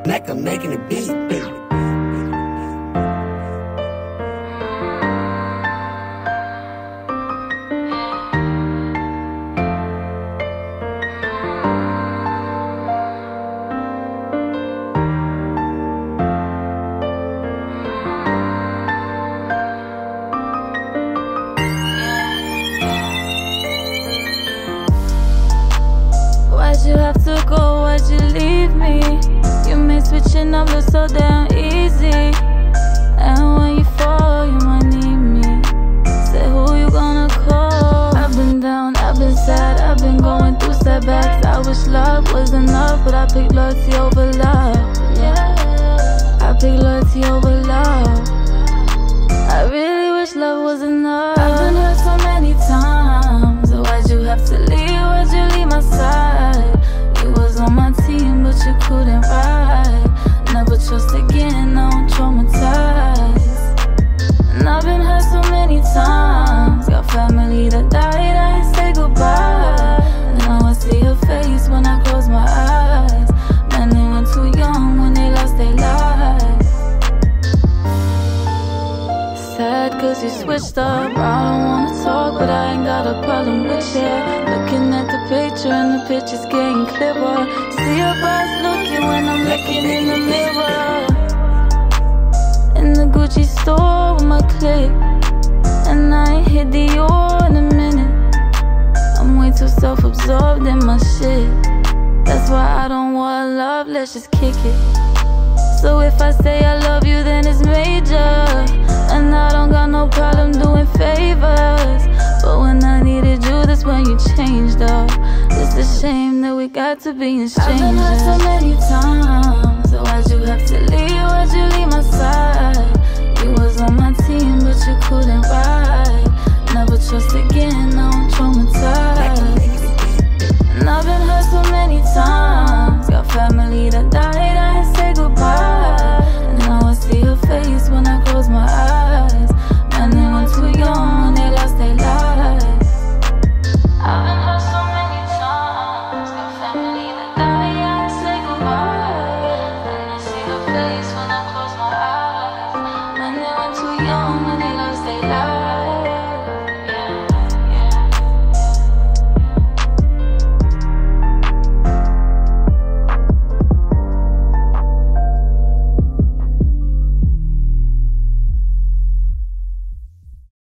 Like I'm making a beat. Why'd you have to go? Why'd you leave me? You made switching up look so damn easy. And when you fall, you might need me. Say who you gonna call? I've been down, I've been sad, I've been going through setbacks. I wish love was enough, but I picked loyalty over love. Yeah, I picked loyalty over love. I really wish love was enough. I've been hurt so many times. So why'd you have to leave? Why'd you leave my side? You was on my team, but you couldn't ride. Never trust again, now I'm traumatized. And I've been hurt so many times. Got family that died, I ain't say goodbye. And now I see your face when I close my eyes. Man, they were too young when they lost their lives. Sad cause you switched up. I don't wanna talk, but I ain't got a problem with you. Looking at the picture and the picture's getting clearer. See your eyes looking when I'm looking in the mirror. In the Gucci store with my clique, and I ain't hit Dior in a minute. I'm way too self-absorbed in my shit. That's why I don't want love, let's just kick it. So if I say I love you, then it's major. And I don't got no problem doing favors. But when I needed you, that's when you changed up. It's a shame that we got to be strangers. I've been hurt so many times. So why'd you have to leave? Why'd you leave my side? You was on my team, but you couldn't ride. Never trust again, now I'm traumatized.